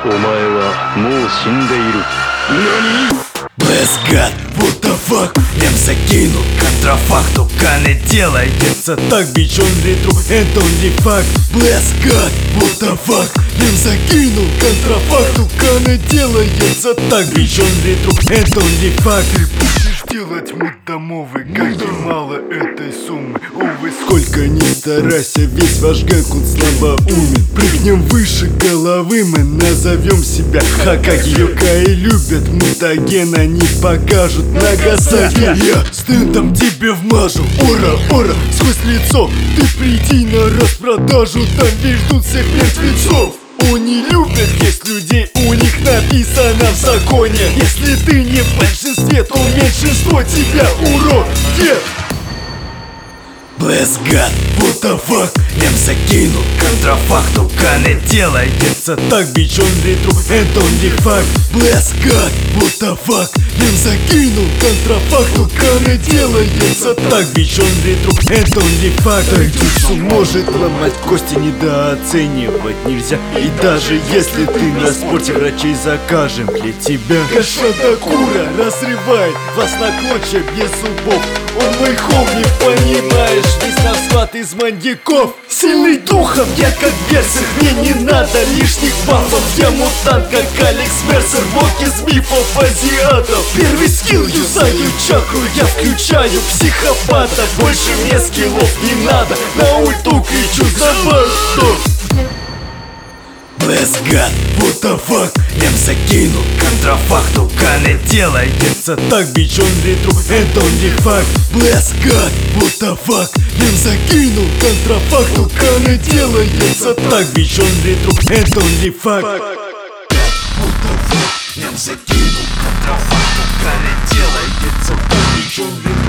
お前はもう死んでいる。何？ Bless God, what the fuck? Лем закинул контрафакт, только не делается так. Bitch only true and only fact. Bless God, what the fuck? Лем закинул контрафакт, только не делается так. Bitch only true and only fact. Ты будешь делать мудомовы, как и мало этой суммы. Увы, сколько ни старайся, весь ваш гэнг он слабоумен. Прыгнем выше головы, мы назовем себя Хокаги. Йокаи любят мутаген, они покажут Нагасаки. Я стендом тебе вмажу, ора, ора, сквозь лицо. Ты приди на распродажу, там весь ждут всех мертвецов. Они любят есть людей, у них написано в законе. Если ты не в большинстве, то меньшинство тебя урод. Bless God, what the fuck? Лем закинул контрафакт, только не делается так. Bitch only true and only fact. Bless God, what the fuck? Лем закинул контрафакт, только не делается так. Bitch only true and only fact. Тайджутсу может ломать кости, недооценивать нельзя. И даже если ты на спорте, врачей закажем для тебя. Гашадакура разрывает вас на клочья без зубов. Он мой хом, не понимаешь, весь наш склад из маньяков. Сильный духом, я как берсерк, мне не надо лишних бафов. Я мутант, как Алекс Мерсер, бог из мифов азиатов. Первый скилл юзаю чакру, я включаю психопата. Больше мне скиллов не надо, на ульту кричу за барту. Bless God, what the fuck? Лем закинул контрафакт, только не делается так. Bitch only true and only fact. Bless God, what the fuck? Лем закинул контрафакт, только не делается так. Bitch only true and only fact. What the fuck? Лем закинул контрафакт, только не делается так. Bitch only